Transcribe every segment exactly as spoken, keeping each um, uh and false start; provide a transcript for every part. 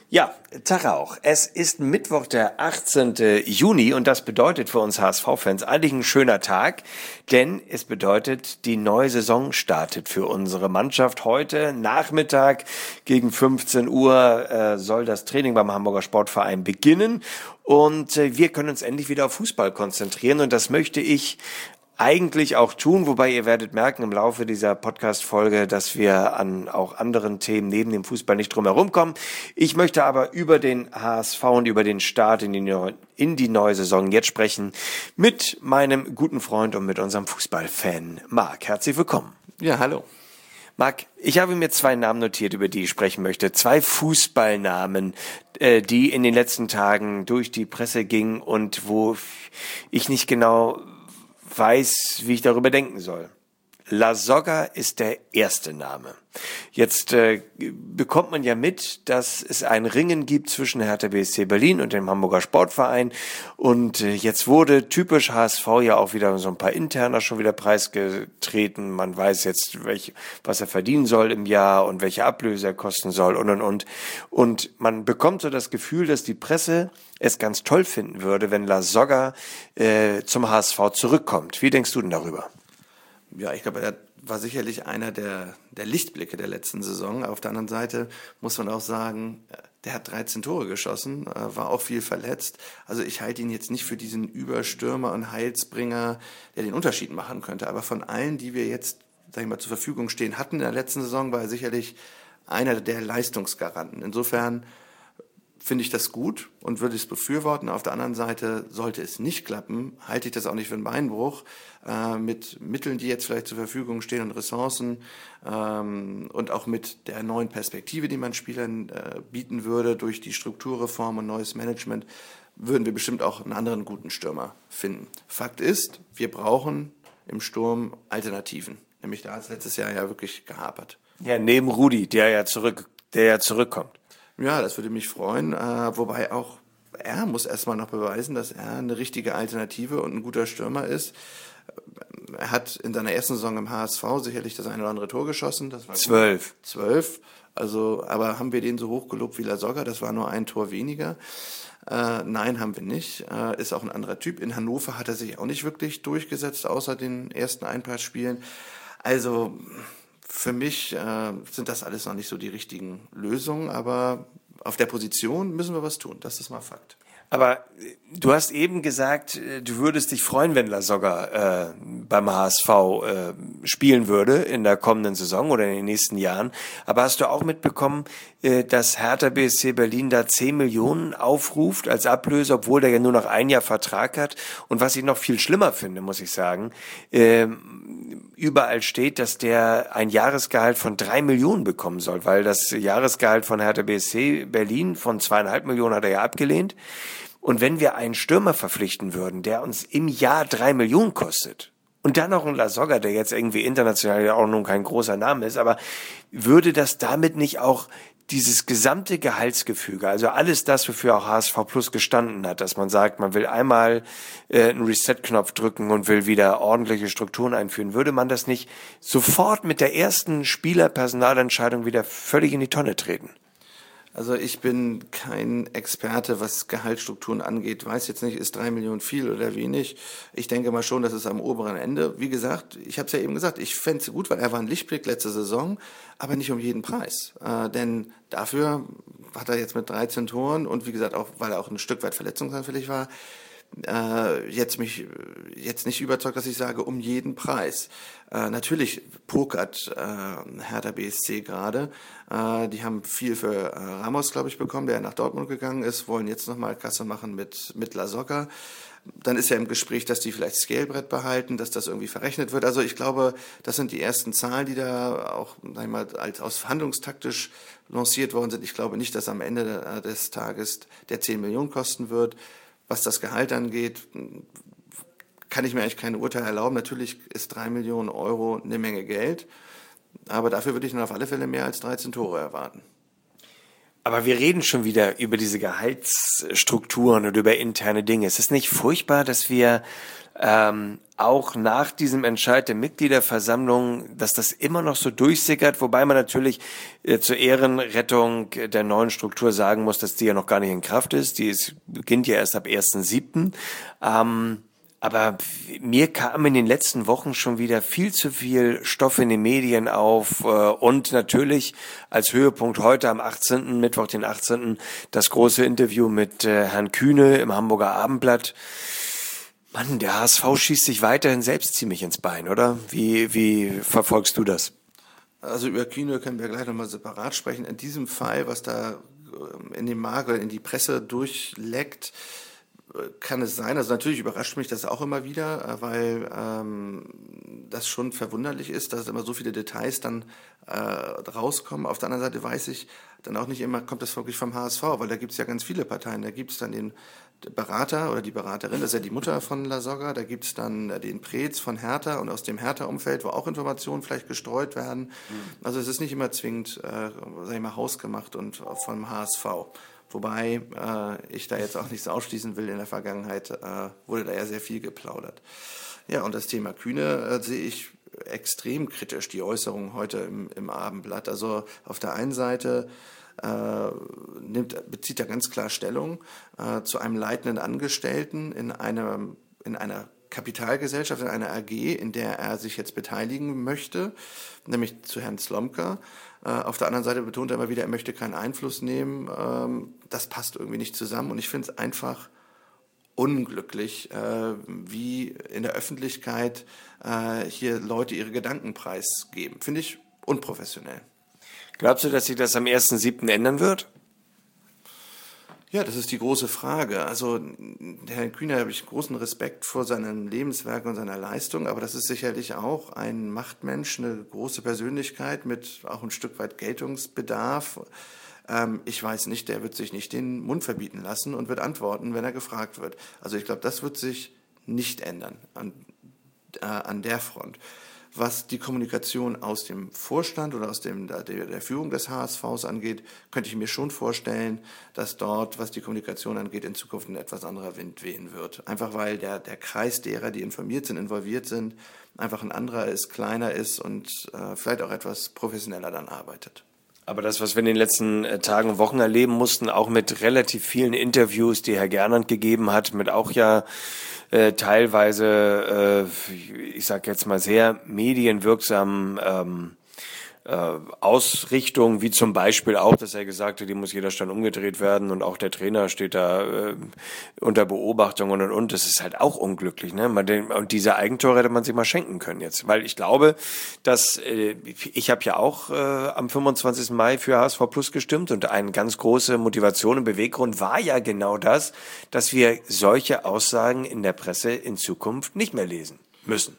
Ja, Tag auch. Es ist Mittwoch, der achtzehnten Juni und das bedeutet für uns H S V-Fans eigentlich ein schöner Tag, denn es bedeutet, die neue Saison startet für unsere Mannschaft. Heute Nachmittag gegen fünfzehn Uhr äh, soll das Training beim Hamburger Sportverein beginnen und äh, wir können uns endlich wieder auf Fußball konzentrieren und das möchte ich eigentlich auch tun, wobei ihr werdet merken im Laufe dieser Podcast-Folge, dass wir an auch anderen Themen neben dem Fußball nicht drum herum kommen. Ich möchte aber über den H S V und über den Start in die, neue, in die neue Saison jetzt sprechen mit meinem guten Freund und mit unserem Fußballfan Marc. Herzlich willkommen. Ja, hallo. Marc, ich habe mir zwei Namen notiert, über die ich sprechen möchte. Zwei Fußballnamen, äh, die in den letzten Tagen durch die Presse gingen und wo ich nicht genau weiß, wie ich darüber denken soll. Lasogga ist der erste Name. Jetzt äh, bekommt man ja mit, dass es ein Ringen gibt zwischen Hertha B S C Berlin und dem Hamburger Sportverein und äh, jetzt wurde typisch H S V ja auch wieder so ein paar Interner schon wieder preisgetreten. Man weiß jetzt, welch, was er verdienen soll im Jahr und welche Ablöse er kosten soll und und und. Und man bekommt so das Gefühl, dass die Presse es ganz toll finden würde, wenn Lasogga äh, zum H S V zurückkommt. Wie denkst du denn darüber? Ja, ich glaube, er war sicherlich einer der, der Lichtblicke der letzten Saison. Auf der anderen Seite muss man auch sagen, der hat dreizehn Tore geschossen, war auch viel verletzt. Also ich halte ihn jetzt nicht für diesen Überstürmer und Heilsbringer, der den Unterschied machen könnte. Aber von allen, die wir jetzt, sag ich mal, zur Verfügung stehen hatten in der letzten Saison, war er sicherlich einer der Leistungsgaranten. Insofern finde ich das gut und würde es befürworten. Auf der anderen Seite, sollte es nicht klappen, halte ich das auch nicht für einen Beinbruch. Äh, mit Mitteln, die jetzt vielleicht zur Verfügung stehen und Ressourcen ähm, und auch mit der neuen Perspektive, die man Spielern äh, bieten würde durch die Strukturreform und neues Management, würden wir bestimmt auch einen anderen guten Stürmer finden. Fakt ist, wir brauchen im Sturm Alternativen. Nämlich da hat es letztes Jahr ja wirklich gehapert. Ja, neben Rudi, der ja zurück, der ja zurückkommt. Ja, das würde mich freuen, äh, wobei auch er muss erstmal noch beweisen, dass er eine richtige Alternative und ein guter Stürmer ist. Er hat in seiner ersten Saison im H S V sicherlich das eine oder andere Tor geschossen. Das war Zwölf. Gut. Zwölf. Also, aber haben wir den so hoch gelobt wie Lasogga? Das war nur ein Tor weniger. Äh, nein, haben wir nicht. Äh, ist auch ein anderer Typ. In Hannover hat er sich auch nicht wirklich durchgesetzt, außer den ersten ein paar Spielen. Also für mich äh, sind das alles noch nicht so die richtigen Lösungen, aber auf der Position müssen wir was tun. Das ist mal Fakt. Aber du hast eben gesagt, du würdest dich freuen, wenn Lasogga äh, beim H S V äh, spielen würde in der kommenden Saison oder in den nächsten Jahren. Aber hast du auch mitbekommen, äh, dass Hertha B S C Berlin da zehn Millionen aufruft als Ablöse, obwohl der ja nur noch ein Jahr Vertrag hat? Und was ich noch viel schlimmer finde, muss ich sagen, äh, überall steht, dass der ein Jahresgehalt von drei Millionen bekommen soll, weil das Jahresgehalt von Hertha B S C Berlin von zweieinhalb Millionen hat er ja abgelehnt. Und wenn wir einen Stürmer verpflichten würden, der uns im Jahr drei Millionen kostet, und dann noch ein Lasogga, der jetzt irgendwie international ja auch nun kein großer Name ist, aber würde das damit nicht auch dieses gesamte Gehaltsgefüge, also alles das, wofür auch H S V Plus gestanden hat, dass man sagt, man will einmal äh, einen Reset-Knopf drücken und will wieder ordentliche Strukturen einführen, würde man das nicht sofort mit der ersten Spielerpersonalentscheidung wieder völlig in die Tonne treten? Also ich bin kein Experte, was Gehaltsstrukturen angeht. Weiß jetzt nicht, ist drei Millionen viel oder wenig. Ich denke mal schon, das ist am oberen Ende. Wie gesagt, ich habe es ja eben gesagt, ich fände es gut, weil er war ein Lichtblick letzte Saison, aber nicht um jeden Preis. Äh, denn dafür hat er jetzt mit dreizehn Toren und wie gesagt, auch weil er auch ein Stück weit verletzungsanfällig war, äh, jetzt mich jetzt nicht überzeugt, dass ich sage, um jeden Preis. Äh, natürlich pokert äh, Hertha B S C gerade. Äh, die haben viel für äh, Ramos, glaube ich, bekommen, der nach Dortmund gegangen ist, wollen jetzt nochmal Kasse machen mit, mit Lasogga. Dann ist ja im Gespräch, dass die vielleicht Scalebrett behalten, dass das irgendwie verrechnet wird. Also ich glaube, das sind die ersten Zahlen, die da auch, sag ich mal, als aus verhandlungstaktisch lanciert worden sind. Ich glaube nicht, dass am Ende des Tages der zehn Millionen kosten wird. Was das Gehalt angeht, kann ich mir eigentlich kein Urteil erlauben. Natürlich ist drei Millionen Euro eine Menge Geld, aber dafür würde ich dann auf alle Fälle mehr als dreizehn Tore erwarten. Aber wir reden schon wieder über diese Gehaltsstrukturen und über interne Dinge. Es ist nicht furchtbar, dass wir ähm, auch nach diesem Entscheid der Mitgliederversammlung, dass das immer noch so durchsickert, wobei man natürlich äh, zur Ehrenrettung der neuen Struktur sagen muss, dass die ja noch gar nicht in Kraft ist. Die ist, beginnt ja erst ab ersten siebten Ähm, Aber mir kam in den letzten Wochen schon wieder viel zu viel Stoff in den Medien auf und natürlich als Höhepunkt heute am achtzehnten Mittwoch, den achtzehnten das große Interview mit Herrn Kühne im Hamburger Abendblatt. Mann, der H S V schießt sich weiterhin selbst ziemlich ins Bein, oder? Wie, wie verfolgst du das? Also über Kühne können wir gleich nochmal separat sprechen. In diesem Fall, was da in den Markt oder in die Presse durchleckt, kann es sein, also natürlich überrascht mich das auch immer wieder, weil ähm, das schon verwunderlich ist, dass immer so viele Details dann äh, rauskommen. Auf der anderen Seite weiß ich dann auch nicht immer, kommt das wirklich vom H S V, weil da gibt es ja ganz viele Parteien. Da gibt es dann den Berater oder die Beraterin, das ist ja die Mutter von Lasogga, da gibt es dann den Preetz von Hertha und aus dem Hertha-Umfeld, wo auch Informationen vielleicht gestreut werden. Mhm. Also es ist nicht immer zwingend, äh, sag ich mal, hausgemacht und vom H S V. Wobei äh, ich da jetzt auch nichts ausschließen will, in der Vergangenheit äh, wurde da ja sehr viel geplaudert. Ja, und das Thema Kühne äh, sehe ich extrem kritisch, die Äußerungen heute im, im Abendblatt. Also auf der einen Seite äh, nimmt, bezieht er ganz klar Stellung äh, zu einem leitenden Angestellten in, einem, in einer Kapitalgesellschaft, in einer A G, in der er sich jetzt beteiligen möchte, nämlich zu Herrn Slomka. Auf der anderen Seite betont er immer wieder, er möchte keinen Einfluss nehmen. Das passt irgendwie nicht zusammen. Und ich finde es einfach unglücklich, wie in der Öffentlichkeit hier Leute ihre Gedanken preisgeben. Finde ich unprofessionell. Glaubst du, dass sich das am ersten siebten ändern wird? Ja, das ist die große Frage. Also Herrn Kühne habe ich großen Respekt vor seinem Lebenswerk und seiner Leistung, aber das ist sicherlich auch ein Machtmensch, eine große Persönlichkeit mit auch ein Stück weit Geltungsbedarf. Ähm, ich weiß nicht, der wird sich nicht den Mund verbieten lassen und wird antworten, wenn er gefragt wird. Also ich glaube, das wird sich nicht ändern an, äh, an der Front. Was die Kommunikation aus dem Vorstand oder aus dem, der, der Führung des H S Vs angeht, könnte ich mir schon vorstellen, dass dort, was die Kommunikation angeht, in Zukunft ein etwas anderer Wind wehen wird. Einfach weil der, der Kreis derer, die informiert sind, involviert sind, einfach ein anderer ist, kleiner ist und äh, vielleicht auch etwas professioneller dann arbeitet. Aber das, was wir in den letzten Tagen und Wochen erleben mussten, auch mit relativ vielen Interviews, die Herr Gernand gegeben hat, mit auch ja äh, teilweise, äh, ich sag jetzt mal sehr medienwirksamen ähm, äh, Ausrichtung, wie zum Beispiel auch, dass er gesagt hat, die muss jeder Stand umgedreht werden und auch der Trainer steht da äh, unter Beobachtung und und und. Das ist halt auch unglücklich, ne? Und diese Eigentore hätte man sich mal schenken können jetzt, weil ich glaube, dass äh, ich habe ja auch äh, am fünfundzwanzigsten Mai für H S V Plus gestimmt und eine ganz große Motivation und Beweggrund war ja genau das, dass wir solche Aussagen in der Presse in Zukunft nicht mehr lesen müssen.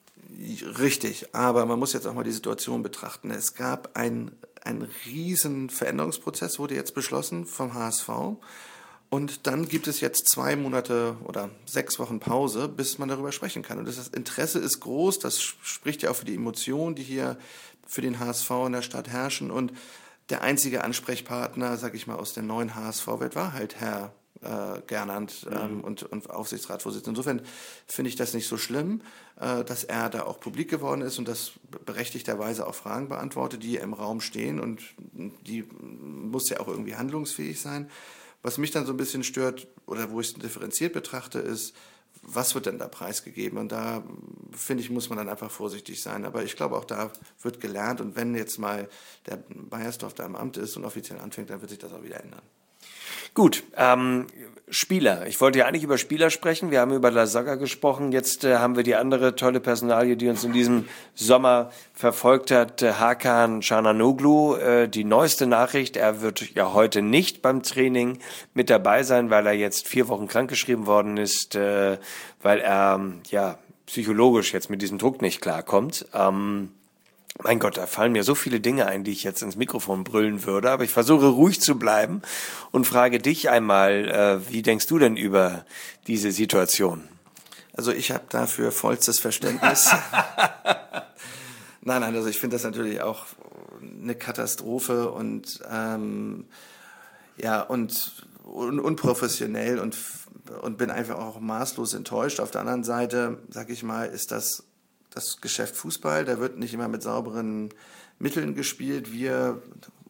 Richtig, aber man muss jetzt auch mal die Situation betrachten. Es gab einen, einen riesen Veränderungsprozess, wurde jetzt beschlossen vom H S V. Und dann gibt es jetzt zwei Monate oder sechs Wochen Pause, bis man darüber sprechen kann. Und das Interesse ist groß, das spricht ja auch für die Emotionen, die hier für den H S V in der Stadt herrschen. Und der einzige Ansprechpartner, sag ich mal, aus der neuen H S V-Welt war halt Herr Äh, Gernand ähm, mhm. und, und Aufsichtsratsvorsitzender. Insofern finde ich das nicht so schlimm, äh, dass er da auch publik geworden ist und das berechtigterweise auch Fragen beantwortet, die im Raum stehen und die muss ja auch irgendwie handlungsfähig sein. Was mich dann so ein bisschen stört oder wo ich es differenziert betrachte, ist, was wird denn da preisgegeben? Und da, finde ich, muss man dann einfach vorsichtig sein. Aber ich glaube, auch da wird gelernt und wenn jetzt mal der Beiersdorf da im Amt ist und offiziell anfängt, dann wird sich das auch wieder ändern. Gut, ähm, Spieler. Ich wollte ja eigentlich über Spieler sprechen. Wir haben über Lasogga gesprochen. Jetzt äh, haben wir die andere tolle Personalie, die uns in diesem Sommer verfolgt hat, äh, Hakan Çalhanoğlu. Äh, die neueste Nachricht, er wird ja heute nicht beim Training mit dabei sein, weil er jetzt vier Wochen krankgeschrieben worden ist, äh, weil er ja psychologisch jetzt mit diesem Druck nicht klarkommt. Ähm, Mein Gott, da fallen mir so viele Dinge ein, die ich jetzt ins Mikrofon brüllen würde, aber ich versuche ruhig zu bleiben und frage dich einmal, äh, wie denkst du denn über diese Situation? Also ich habe dafür vollstes Verständnis. nein, nein, also ich finde das natürlich auch eine Katastrophe und ähm, Ja, und un unprofessionell und, und bin einfach auch maßlos enttäuscht. Auf der anderen Seite, sag ich mal, ist das das Geschäft Fußball. Da wird nicht immer mit sauberen Mitteln gespielt. Wir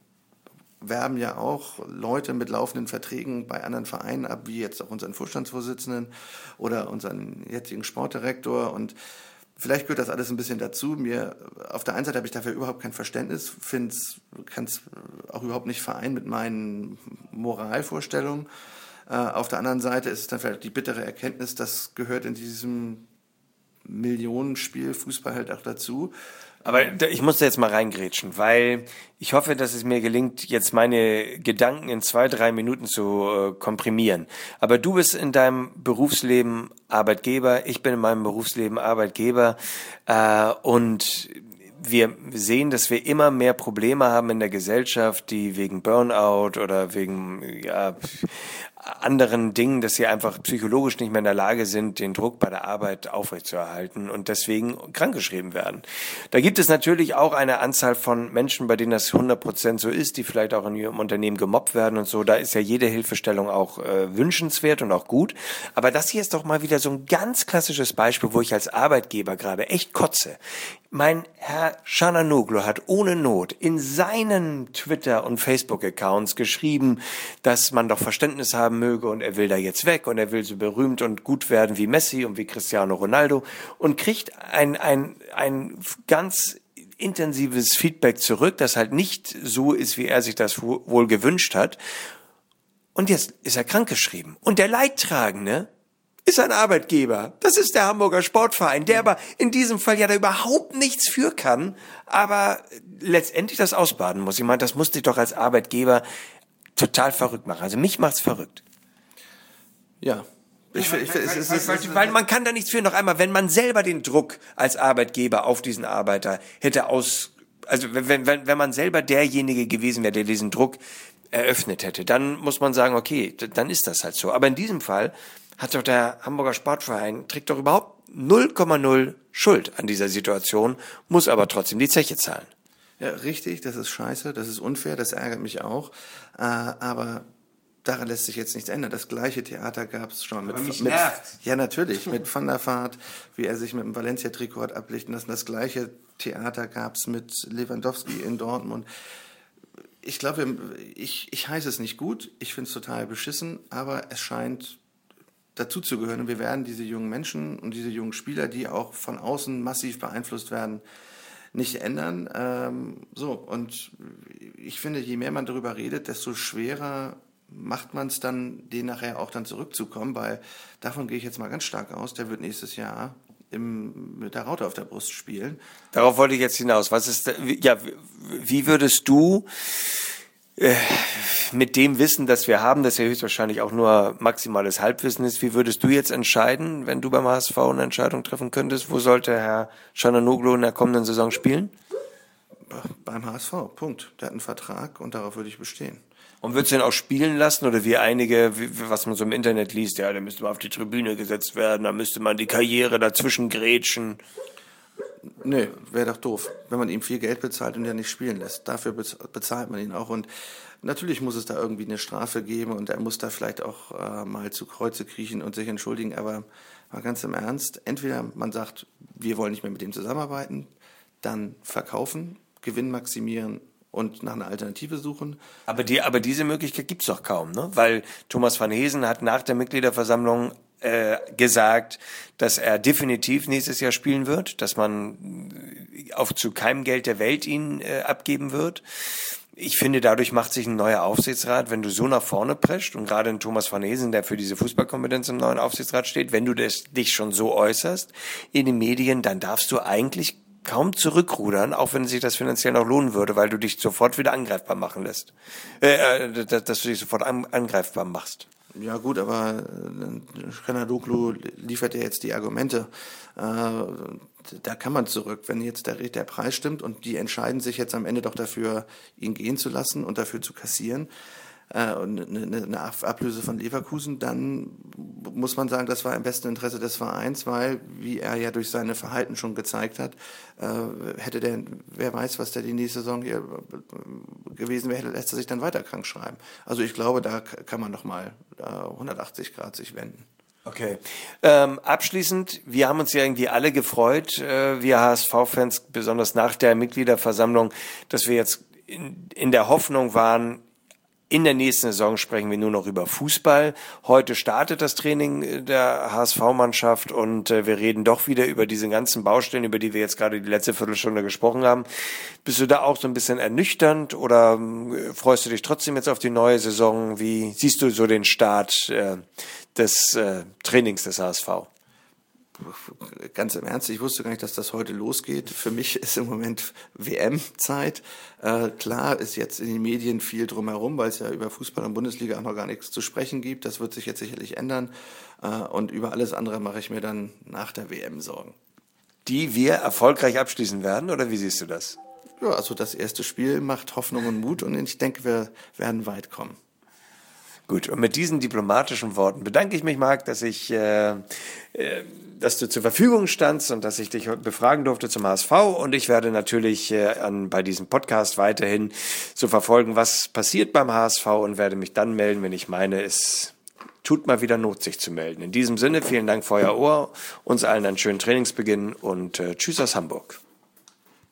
werben ja auch Leute mit laufenden Verträgen bei anderen Vereinen ab, wie jetzt auch unseren Vorstandsvorsitzenden oder unseren jetzigen Sportdirektor. Und vielleicht gehört das alles ein bisschen dazu. Mir, auf der einen Seite habe ich dafür überhaupt kein Verständnis, finde es, kann es auch überhaupt nicht vereinen mit meinen Moralvorstellungen. Äh, auf der anderen Seite ist es dann vielleicht die bittere Erkenntnis, das gehört in diesem Millionenspiel Fußball halt auch dazu. Aber ich muss da jetzt mal reingrätschen, weil ich hoffe, dass es mir gelingt, jetzt meine Gedanken in zwei, drei Minuten zu äh, komprimieren. Aber du bist in deinem Berufsleben Arbeitgeber, ich bin in meinem Berufsleben Arbeitgeber äh, und wir sehen, dass wir immer mehr Probleme haben in der Gesellschaft, die wegen Burnout oder wegen ja, anderen Dingen, dass sie einfach psychologisch nicht mehr in der Lage sind, den Druck bei der Arbeit aufrechtzuerhalten und deswegen krankgeschrieben werden. Da gibt es natürlich auch eine Anzahl von Menschen, bei denen das hundert Prozent so ist, die vielleicht auch in ihrem Unternehmen gemobbt werden und so. Da ist ja jede Hilfestellung auch äh, wünschenswert und auch gut. Aber das hier ist doch mal wieder so ein ganz klassisches Beispiel, wo ich als Arbeitgeber gerade echt kotze. Mein Herr Çalhanoğlu hat ohne Not in seinen Twitter- und Facebook-Accounts geschrieben, dass man doch Verständnis haben möge und er will da jetzt weg und er will so berühmt und gut werden wie Messi und wie Cristiano Ronaldo und kriegt ein, ein, ein ganz intensives Feedback zurück, das halt nicht so ist, wie er sich das wohl gewünscht hat. Und jetzt ist er krankgeschrieben. Und der Leidtragende ist ein Arbeitgeber. Das ist der Hamburger Sportverein, der aber in diesem Fall ja da überhaupt nichts für kann, aber letztendlich das ausbaden muss. Ich meine, das musste ich doch als Arbeitgeber total verrückt machen. Also mich macht's verrückt. Ja. Ich, ich, weil, es, es, es, weil, weil man kann da nichts für. Noch einmal, wenn man selber den Druck als Arbeitgeber auf diesen Arbeiter hätte aus, also wenn, wenn, wenn man selber derjenige gewesen wäre, der diesen Druck eröffnet hätte, dann muss man sagen, okay, dann ist das halt so. Aber in diesem Fall hat doch der Hamburger Sportverein, trägt doch überhaupt null Komma null Schuld an dieser Situation, muss aber trotzdem die Zeche zahlen. Ja, richtig, das ist scheiße, das ist unfair, das ärgert mich auch. Äh, aber daran lässt sich jetzt nichts ändern. Das gleiche Theater gab es schon. Aber mit, mich mit nervt's. Ja, natürlich, mit Van der Vaart, wie er sich mit dem Valencia-Trikot hat ablichten lassen. Das gleiche Theater gab es mit Lewandowski in Dortmund. Ich glaube, ich, ich heiße es nicht gut, ich finde es total beschissen, aber es scheint dazu zu gehören. Und wir werden diese jungen Menschen und diese jungen Spieler, die auch von außen massiv beeinflusst werden, nicht ändern. Ähm, so, und ich finde, je mehr man darüber redet, desto schwerer macht man es dann, den nachher auch dann zurückzukommen, weil davon gehe ich jetzt mal ganz stark aus, der wird nächstes Jahr im, mit der Raute auf der Brust spielen. Darauf wollte ich jetzt hinaus. Was ist, ja, wie würdest du äh, mit dem Wissen, das wir haben, das ja höchstwahrscheinlich auch nur maximales Halbwissen ist, wie würdest du jetzt entscheiden, wenn du beim H S V eine Entscheidung treffen könntest? Wo sollte Herr Çalhanoğlu in der kommenden Saison spielen? Beim H S V, Punkt. Der hat einen Vertrag und darauf würde ich bestehen. Und würdest du ihn auch spielen lassen oder wie einige, wie, was man so im Internet liest, ja, da müsste man auf die Tribüne gesetzt werden, da müsste man die Karriere dazwischen grätschen. Nee, wäre doch doof, wenn man ihm viel Geld bezahlt und er nicht spielen lässt. Dafür bezahlt man ihn auch. Und natürlich muss es da irgendwie eine Strafe geben und er muss da vielleicht auch äh, mal zu Kreuze kriechen und sich entschuldigen. Aber mal ganz im Ernst, entweder man sagt, wir wollen nicht mehr mit dem zusammenarbeiten, dann verkaufen, Gewinn maximieren und nach einer Alternative suchen. Aber die, aber diese Möglichkeit gibt's doch kaum, ne? Weil Thomas van Heesen hat nach der Mitgliederversammlung äh, gesagt, dass er definitiv nächstes Jahr spielen wird, dass man auch zu keinem Geld der Welt ihn äh, abgeben wird. Ich finde, dadurch macht sich ein neuer Aufsichtsrat, wenn du so nach vorne prescht und gerade ein Thomas van Heesen, der für diese Fußballkompetenz im neuen Aufsichtsrat steht, wenn du das, dich schon so äußerst in den Medien, dann darfst du eigentlich kaum zurückrudern, auch wenn sich das finanziell noch lohnen würde, weil du dich sofort wieder angreifbar machen lässt. Äh, dass du dich sofort an, angreifbar machst. Ja gut, aber Çalhanoğlu liefert ja jetzt die Argumente. Äh, da kann man zurück, wenn jetzt der, der Preis stimmt und die entscheiden sich jetzt am Ende doch dafür, ihn gehen zu lassen und dafür zu kassieren. äh, und eine, eine Ablöse von Leverkusen, dann muss man sagen, das war im besten Interesse des Vereins, weil, wie er ja durch seine Verhalten schon gezeigt hat, äh, hätte der, wer weiß, was der die nächste Saison hier gewesen wäre, lässt er sich dann weiter krank schreiben. Also ich glaube, da kann man nochmal äh, hundertachtzig Grad sich wenden. Okay. Ähm, abschließend, wir haben uns ja irgendwie alle gefreut, äh, wir H S V-Fans, besonders nach der Mitgliederversammlung, dass wir jetzt in, in der Hoffnung waren, in der nächsten Saison sprechen wir nur noch über Fußball. Heute startet das Training der H S V-Mannschaft und äh, wir reden doch wieder über diese ganzen Baustellen, über die wir jetzt gerade die letzte Viertelstunde gesprochen haben. Bist du da auch so ein bisschen ernüchternd oder äh, freust du dich trotzdem jetzt auf die neue Saison? Wie siehst du so den Start äh, des äh, Trainings des H S V? Ganz im Ernst, ich wusste gar nicht, dass das heute losgeht. Für mich ist im Moment W M-Zeit. Äh, klar ist jetzt in den Medien viel drumherum, weil es ja über Fußball und Bundesliga auch noch gar nichts zu sprechen gibt. Das wird sich jetzt sicherlich ändern. Äh, und über alles andere mache ich mir dann nach der W M Sorgen. Die wir erfolgreich abschließen werden, oder wie siehst du das? Ja, also das erste Spiel macht Hoffnung und Mut und ich denke, wir werden weit kommen. Gut, und mit diesen diplomatischen Worten bedanke ich mich, Marc, dass ich, äh, äh, dass du zur Verfügung standst und dass ich dich befragen durfte zum H S V. Und ich werde natürlich äh, an, bei diesem Podcast weiterhin so verfolgen, was passiert beim H S V und werde mich dann melden, wenn ich meine, es tut mal wieder Not, sich zu melden. In diesem Sinne, vielen Dank für euer Ohr, uns allen einen schönen Trainingsbeginn und äh, tschüss aus Hamburg.